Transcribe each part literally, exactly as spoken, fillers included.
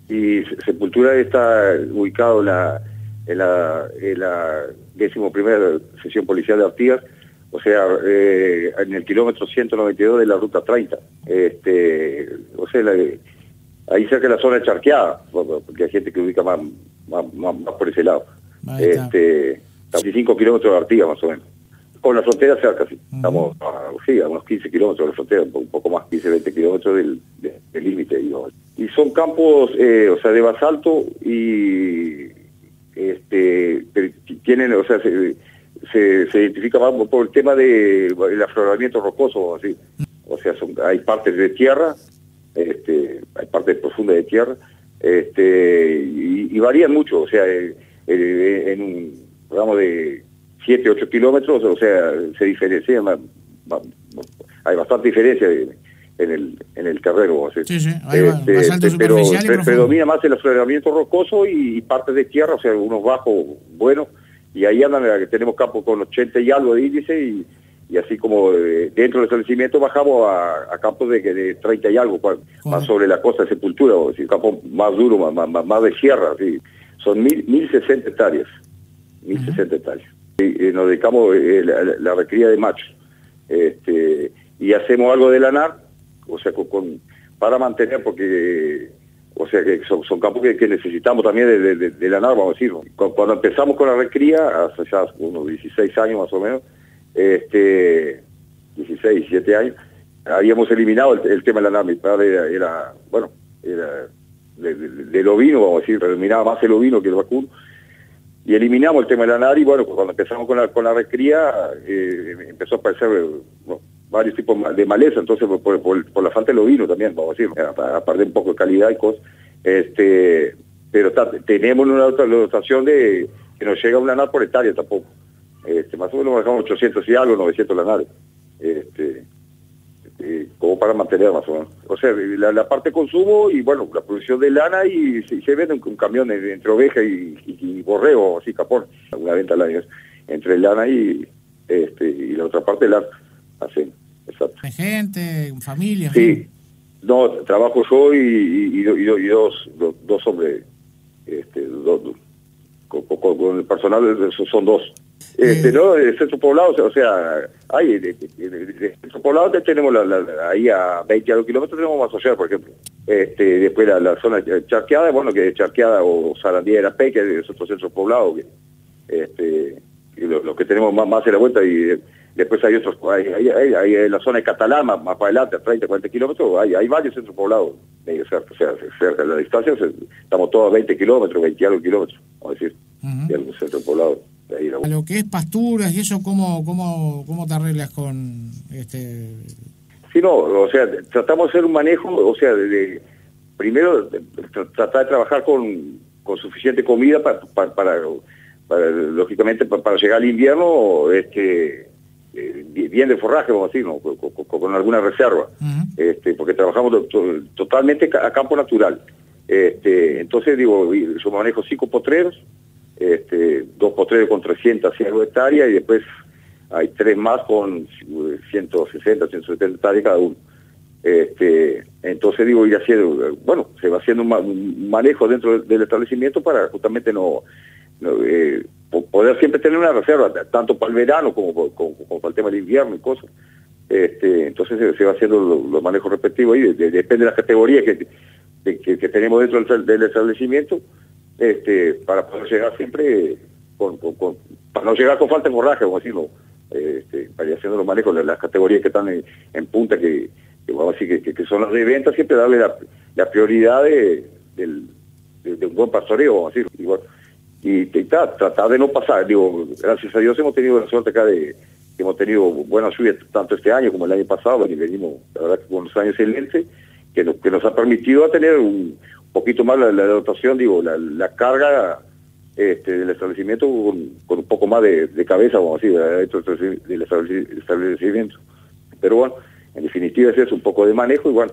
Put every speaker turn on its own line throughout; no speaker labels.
Y Sepultura está ubicado en la, en la, en la décimo primera sección policial de Artigas, o sea, eh, en el kilómetro ciento noventa y dos de la ruta treinta. Este, o sea, la, ahí cerca de la zona charqueada, porque hay gente que ubica más, más, más, más por ese lado. Este, veinticinco kilómetros de Artigas más o menos. Con la frontera cerca, sí. Uh-huh. Estamos a, sí, a unos quince kilómetros de la frontera, un poco más, quince, veinte kilómetros del límite. Y son campos, eh, o sea, de basalto y este tienen, o sea, se, se, se identifica más por el tema del de, afloramiento rocoso, así. O sea, son, hay partes de tierra, este, hay partes profundas de tierra, este, y, y varían mucho, o sea, eh, eh, en un programa de siete, ocho kilómetros, o sea, se diferencia, hay bastante diferencia de, en el en el terreno.
Sí, sí, hay este, basalto
pero
superficial y
predomina más el afloramiento rocoso y, y partes de tierra, o sea, unos bajos buenos, y ahí andan, tenemos campos con ochenta y algo de índice, y, y así como eh, dentro del establecimiento bajamos a, a campos de, de treinta y algo, cual, más sobre la costa de Sepultura, o sea, campos más duros, más, más, más de sierra, así. Son mil, mil sesenta hectáreas, mil sesenta uh-huh. hectáreas. Y, y nos dedicamos a eh, la, la recría de machos, este, y hacemos algo de lanar, o sea, con, con, para mantener, porque, o sea, que son, son campos que, que necesitamos también de, de, de, de lanar, vamos a decirlo. Cuando empezamos con la recría, hace ya unos dieciséis años más o menos, este, dieciséis, diecisiete años, habíamos eliminado el, el tema de lanar. Mi padre era, era bueno, era de, de, del ovino, vamos a decir, predominaba más el ovino que el vacuno, y eliminamos el tema de lanar, y bueno, cuando empezamos con la, con la recría, eh, empezó a aparecer, bueno, varios tipos de maleza, entonces por, por, por la falta del ovino también, vamos a decir, aparte un poco de calidad y cosas, este, pero está, tenemos una dotación de que nos llega un lanar por hectárea tampoco, este, más o menos manejamos ochocientos y algo, novecientos lanares, este, eh, como para mantener más o menos, o sea, la, la parte de consumo y bueno, la producción de lana, y se, se vende un, un camión entre oveja y, y, y borrego, así capón, una venta al año, entre lana y, este, y la otra parte lana. Así, exacto.
¿Hay gente, familia?
Sí, no, trabajo yo y, y, y, y, y dos, dos, dos hombres, este, dos, con, con, con el personal son dos. Este, eh. ¿no? El centro poblado, o sea, hay, de, de, de, de centro poblado tenemos la, la, ahí a veinte kilómetros tenemos más social, por ejemplo. Este, después la, la zona charqueada, bueno, que es charqueada o Sarandía de la Pe, que es otro centro poblado, que, este, y lo, lo que tenemos más, más en la vuelta, y después hay otros, hay, hay, hay, hay en la zona de Catalán, más, más para adelante, a treinta, cuarenta kilómetros, hay, hay varios centros poblados medio cerca, o sea, cerca de la distancia, estamos todos a veinte kilómetros, veinte algo kilómetros, vamos a decir, uh-huh. de algún centro poblado. De ahí,
a lo que es pasturas y eso, ¿cómo, cómo, cómo te arreglas con este?
Sí, no, o sea, tratamos de hacer un manejo, o sea, de, de primero de, de, tratar de trabajar con, con suficiente comida para, para, para, para lógicamente, para, para llegar al invierno, este, eh, bien de forraje, vamos a decir, ¿no? con, con, con alguna reserva, uh-huh. este, porque trabajamos to, to, totalmente a campo natural. Este, entonces, digo, yo manejo cinco potreros, este, dos potreros con trescientas y algo hectáreas, y después hay tres más con ciento sesenta, ciento setenta hectáreas cada uno. Este, entonces digo, ir haciendo, bueno, se va haciendo un, ma un manejo dentro del establecimiento para justamente no, no eh, poder siempre tener una reserva, tanto para el verano como, como, como para el tema del invierno y cosas. Este, entonces se, se va haciendo los lo manejos respectivos, y de, de, depende de las categorías que, de, que, que tenemos dentro del, del establecimiento, este, para poder llegar siempre con, con, con, para no llegar con falta de forraje, como decirlo, este, para ir haciendo los manejos de las categorías que están en, en punta, que, que vamos a decir que, que son las de venta, siempre darle la, la prioridad de, de, de, de un buen pastoreo, vamos a decir, y, bueno, y, y ta, tratar de no pasar, digo, gracias a Dios hemos tenido la suerte acá de que hemos tenido buenas lluvias tanto este año como el año pasado, y venimos, la verdad, con unos años excelentes, que nos, que nos ha permitido tener un poquito más la, la dotación, digo, la, la carga este, del establecimiento con, con un poco más de, de cabeza, vamos a decir, dentro del establecimiento. Pero bueno, en definitiva es eso, un poco de manejo, y bueno,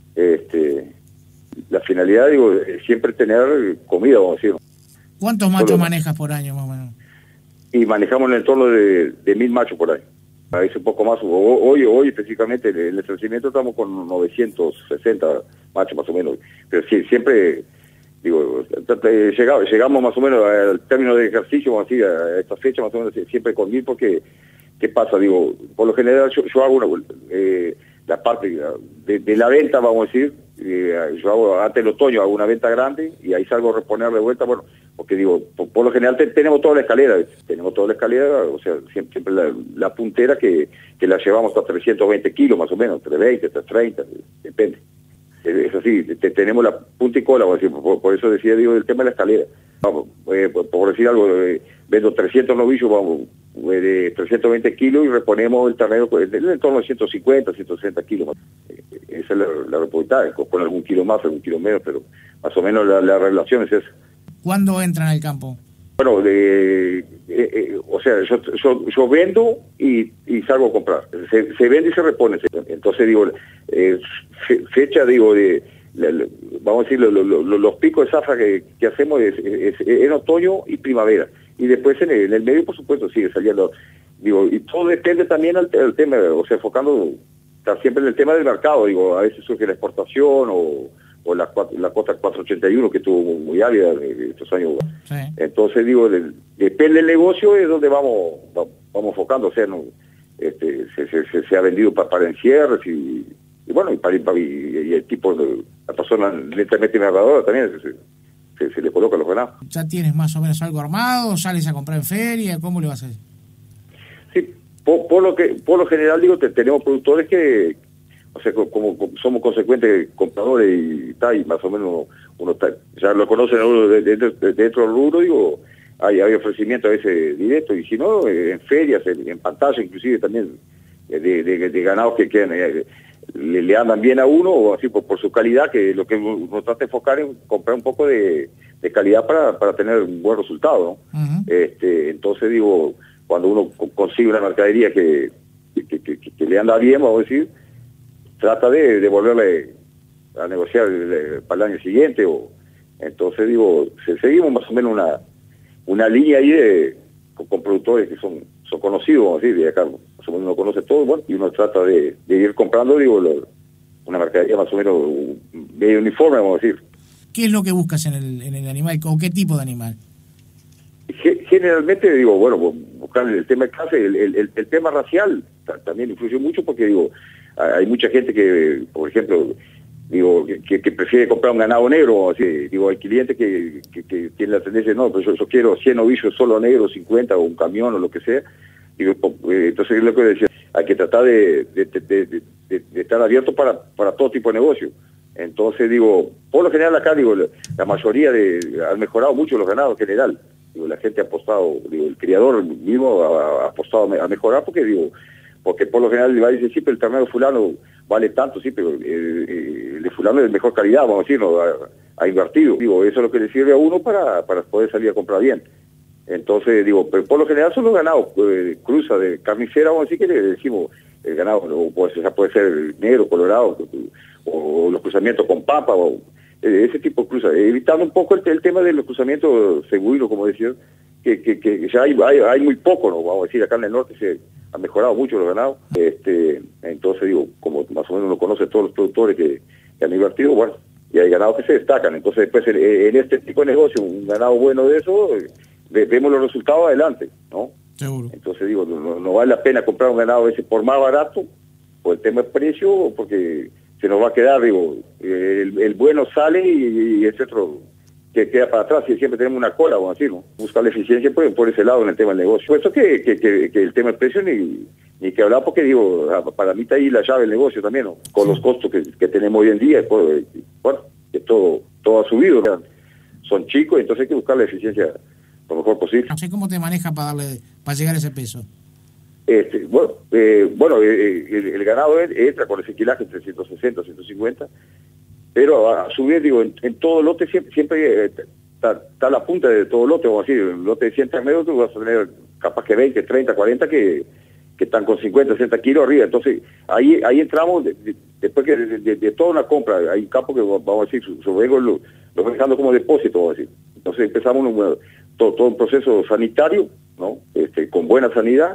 este, la finalidad, digo, es siempre tener comida, vamos a decir.
¿Cuántos machos Solo, manejas por año más o menos?
Y manejamos en el entorno de, de mil machos por año. A veces un poco más. Hoy, hoy específicamente en el establecimiento estamos con novecientos sesenta machos más o menos. Pero sí, siempre digo, llegamos, llegamos más o menos al término de ejercicio, vamos a decir, a esta fecha más o menos siempre con mil, porque, ¿qué pasa? Digo, por lo general yo, yo hago una, eh, la parte de, de la venta, vamos a decir, eh, yo hago, antes del otoño hago una venta grande y ahí salgo a reponer de vuelta, bueno, porque digo, por, por lo general te, tenemos toda la escalera, tenemos toda la escalera, o sea, siempre, siempre la, la puntera que, que la llevamos hasta trescientos veinte kilos más o menos, trescientos veinte, trescientos treinta, depende. Es así, te, tenemos la punta y cola, por, por eso decía, digo, el tema de la escalera. Vamos, eh, por, por decir algo, eh, vendo trescientos novillos, vamos, eh, de trescientos veinte kilos y reponemos el ternero en torno a ciento cincuenta, ciento sesenta kilos. Eh, esa es la, la reportada, con, con algún kilo más, algún kilo menos, pero más o menos la, la relación es esa.
¿Cuándo entran al campo?
Bueno, de, eh, eh, o sea, yo, yo, yo vendo y, y salgo a comprar. Se, se vende y se repone. Entonces, digo, eh, fe, fecha, digo, de, de, de vamos a decir, lo, lo, lo, los picos de zafra que, que hacemos es, es, es en otoño y primavera. Y después en el, en el medio, por supuesto, sigue saliendo. Digo, y todo depende también al, al tema, o sea, enfocando, está siempre en el tema del mercado. Digo, a veces surge la exportación o... o la, la cota cuatrocientos ochenta y uno que estuvo muy ávida estos años. Sí. Entonces digo, de, depende del negocio, es donde vamos vamos enfocando, o sea, no, este, se, se, se ha vendido para, para encierres y, y bueno, y, para, y, y el tipo de la persona lentamente narradora también se, se, se le coloca los ganados.
¿Ya tienes más o menos algo armado? ¿Sales a comprar en feria? ¿Cómo le vas a hacer?
Sí, por, por lo que por lo general digo, te, tenemos productores que o sea, como, como somos consecuentes compradores y tal, y más o menos uno está, ya lo conocen a uno de, de, de, de dentro del rubro, digo, hay, hay ofrecimiento a veces directo, y si no, en ferias, en, en pantalla inclusive también, de, de, de ganados que quedan, eh, le, le andan bien a uno, o así por, por su calidad, que lo que uno trata de enfocar en comprar un poco de, de calidad para, para tener un buen resultado, ¿no? Uh-huh. este, entonces digo, cuando uno consigue una mercadería que, que, que, que, que le anda bien, vamos a decir, trata de, de volverle a negociar el, para el año siguiente, o entonces digo, se, seguimos más o menos una una línea ahí de con, con productores que son son conocidos, vamos a decir, de acá más o menos uno conoce todo, bueno, y uno trata de, de ir comprando, digo, lo, una mercadería más o menos medio uniforme, vamos a decir.
¿Qué es lo que buscas en el, en el animal, o qué tipo de animal?
Generalmente, digo, bueno, buscar el tema de clase, el, el, el tema racial también influye mucho, porque digo, hay mucha gente que, por ejemplo, digo, que, que prefiere comprar un ganado negro, así, digo, hay clientes que, que, que tienen la tendencia, no, pero yo, yo quiero cien ovillos solo negros, cincuenta, o un camión, o lo que sea. Digo, entonces es lo que decía, hay que tratar de, de, de, de, de, de estar abierto para, para todo tipo de negocio. Entonces, digo, por lo general acá, digo, la, la mayoría de, han mejorado mucho los ganados en general. Digo, la gente ha apostado, digo, el criador mismo ha, ha apostado a mejorar, porque digo, porque por lo general va a decir, sí, pero el ternero fulano vale tanto, sí, pero eh, eh, el de fulano es de mejor calidad, vamos a decir, ¿no? ha, ha invertido. Digo, eso es lo que le sirve a uno para, para poder salir a comprar bien. Entonces, digo, pero por lo general son los ganados, eh, cruza de carnicera, vamos a decir, que le decimos, el ganado, o puede, ya puede ser negro, colorado, o, o los cruzamientos con papa, o eh, ese tipo de cruza, evitando un poco el, el tema de los cruzamientos seguros, como decía, que, que, que ya hay, hay, hay muy poco, ¿no? Vamos a decir, acá en el norte se han mejorado mucho los ganados, este, entonces digo, como más o menos uno conoce todos los productores que, que han invertido, bueno, y hay ganados que se destacan, entonces después en, en este tipo de negocio, un ganado bueno de eso, ve, vemos los resultados adelante, ¿no?
Seguro.
Entonces digo, no, no vale la pena comprar un ganado a veces por más barato, por el tema de precio, porque se nos va a quedar, digo, el, el bueno sale y, y ese otro que queda para atrás, y siempre tenemos una cola, vamos a decir, ¿no? Buscar la eficiencia por, por ese lado en el tema del negocio. Por eso que, que, que, que el tema del precio ni, ni que hablar, porque digo, para mí está ahí la llave del negocio también, ¿no? Con sí. Los costos que, que tenemos hoy en día, pues, bueno, que todo, todo ha subido, ¿no? Son chicos, entonces hay que buscar la eficiencia lo mejor posible.
No sé cómo te manejas para darle, para llegar a ese peso.
Este, bueno, eh, bueno eh, el, el ganado entra con ese quilaje entre ciento sesenta, ciento cincuenta, pero a, a su vez, digo, en, en todo lote siempre, siempre está, está la punta de todo lote, vamos a decir, en un lote de cien terneros tú vas a tener capaz que veinte, treinta, cuarenta que, que están con cincuenta, sesenta kilos arriba, entonces ahí ahí entramos, de, de, después que de, de, de toda una compra, hay un campo que vamos a decir, su, su vengo lo, lo voy dejando como depósito, vamos a decir, entonces empezamos un, todo, todo un proceso sanitario, ¿no? Este, con buena sanidad,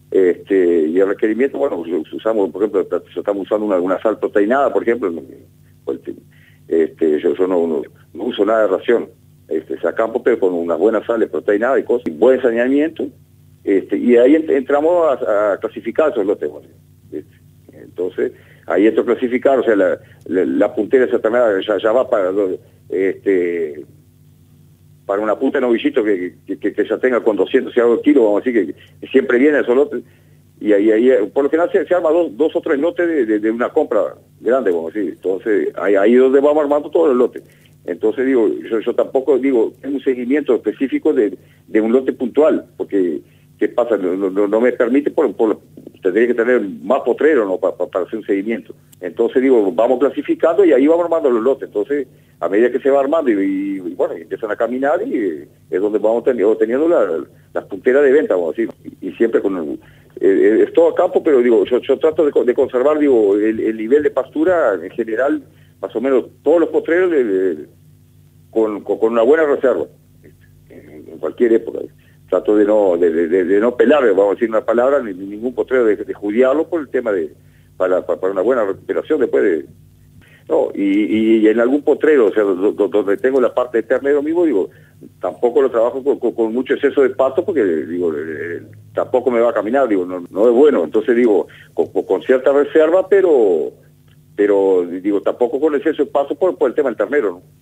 este, y el requerimiento, bueno, usamos, por ejemplo, estamos usando una, una sal proteinada, por ejemplo, este, yo, yo no, no, no uso uso nada de ración. Este, es a campo, pero con unas buenas sales proteínadas y cosas, y buen saneamiento, este, y ahí ent entramos a, a clasificar esos lotes. Bueno, este, entonces, ahí entro a clasificar, o sea, la, la, la puntera de esa ternera ya, ya va para este para una punta de novillito que, que, que ya tenga con doscientos y algo kilos, vamos a decir, que, que siempre viene esos lotes, y ahí, ahí por lo general se, se arma dos, dos o tres lotes de, de, de una compra grande, vamos a decir. Entonces, ahí, ahí es donde vamos armando todos los lotes. Entonces, digo, yo, yo tampoco digo, es un seguimiento específico de, de un lote puntual, porque, ¿qué pasa? No, no, no me permite, por, por tendría que tener más potrero, ¿no? Pa, pa, para hacer un seguimiento. Entonces, digo, vamos clasificando y ahí vamos armando los lotes. Entonces, a medida que se va armando y, y, y bueno, empiezan a caminar, y eh, es donde vamos teniendo, teniendo la, las punteras de venta, vamos a decir, y, y siempre con el, eh, es todo a campo, pero digo, yo, yo trato de, de conservar, digo, el, el nivel de pastura en general, más o menos todos los potreros de, de, con, con, con una buena reserva, en, en cualquier época. Trato de no de, de, de no pelar, vamos a decir una palabra, ni, ni ningún potrero de, de judiarlo por el tema de, para, para, para una buena recuperación después de... No, y, y, y en algún potrero, o sea, do, do, donde tengo la parte de ternero mismo, digo, tampoco lo trabajo con, con, con mucho exceso de pasto, porque, digo, eh, tampoco me va a caminar, digo, no, no es bueno. Entonces, digo, con, con cierta reserva, pero, pero, digo, tampoco con exceso de pasto por, por el tema del ternero, ¿no?